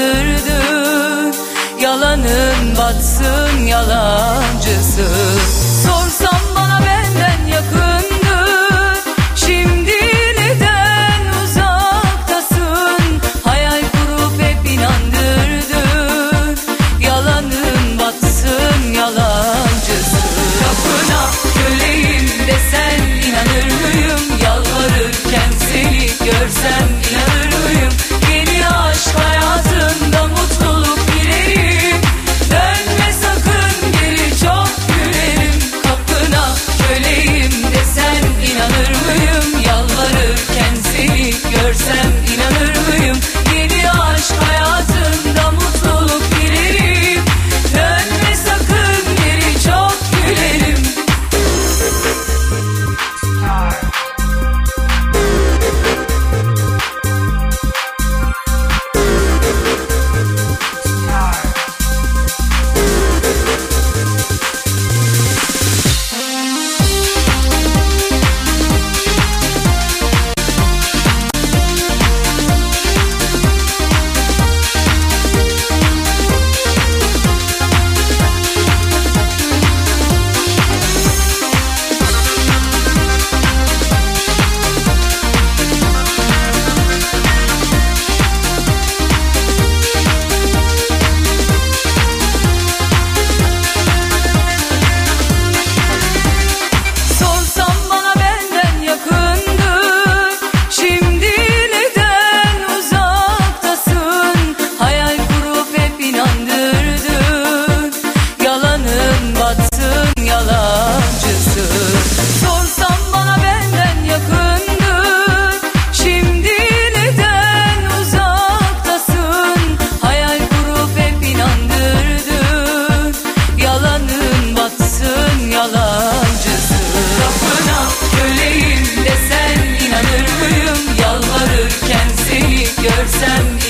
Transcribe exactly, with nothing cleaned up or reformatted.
inandırdın. Yalanın batsın yalancısı. Sorsam bana benden yakındın, şimdi neden uzaktasın? Hayal kurup hep inandırdın. Yalanın batsın yalancısı. Kapına köleyim desen inanır mıyım? Yalvarırken seni görsem inanır mıyım? Yeni aşk hayatında mutluluk dilerim. Dönme sakın geri, çok gülerim. Kapına köleyim desen inanır mıyım? Yalvarırken seni görsem inanır mıyım? Yeni aşk hayatında mutluluk dilerim. Dönme sakın geri, çok gülerim. Sorsam bana benden yakındın, şimdi neden uzaktasın? Hayal kurup hep inandırdın. Yalanın batsın yalancısı. Sorsam bana benden yakındın, şimdi neden uzaktasın? Hayal kurup hep inandırdın. Yalanın batsın yalancısı. Kapına köleyim desen inanır mıyım? Yalvarırken seni görsem